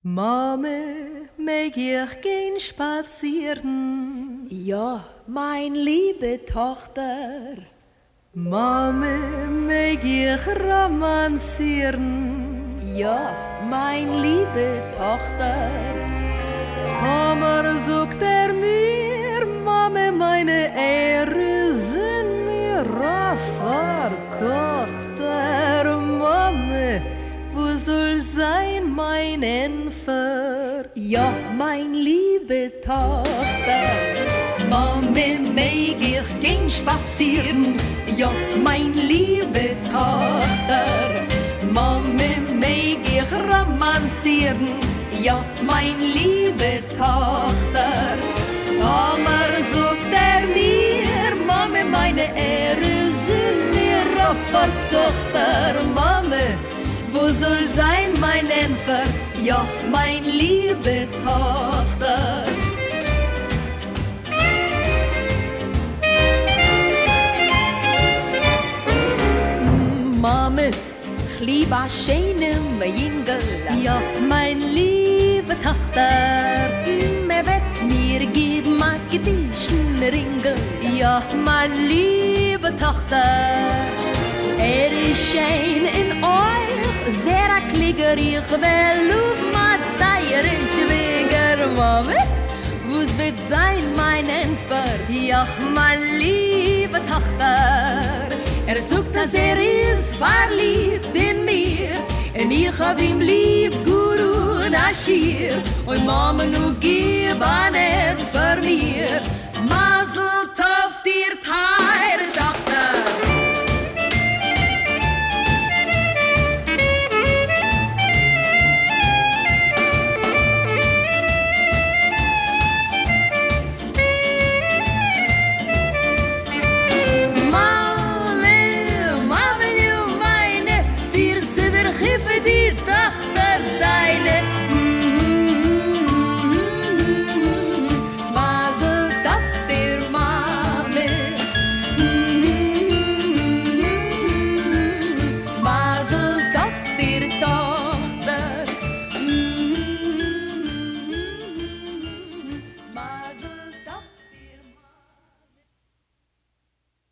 Mame, mag ich gehen spazieren? Ja, mein liebe Tochter. Mame, mag ich romanzieren? Ja, mein liebe Tochter. Tomer sucht mir, Mame, meine Ehre sind mir verkochter. Mame, wo soll sein mein Enfer? Ja, mein liebe Tochter. Mame, mag ich gehen spazieren? Ja, mein liebe Tochter. Mame, mag ich romanzieren? Ja, mein liebe Tochter. Tomer sucht mir, Mame, meine Ehre sind mir verkochter. Mame, wo soll sein mein Enfer? Ja, mein liebe Tochter. Mame, ich liebe a schönem Jingel. Ja, mein liebe Tochter. Me wird mir geben a gedischen Ringel. Ja, mein liebe Tochter. Ist schön in euch, sehr a Kligger. Ich will ma deirisch Weger. Mame, wo's wird sein mein Enfer? Ja, mein liebe Tochter. Sucht, dass ist verliebt in mir. Und ich hab ihm lieb, Guru Nashir. Und Mama, nu gib an Enfer mir.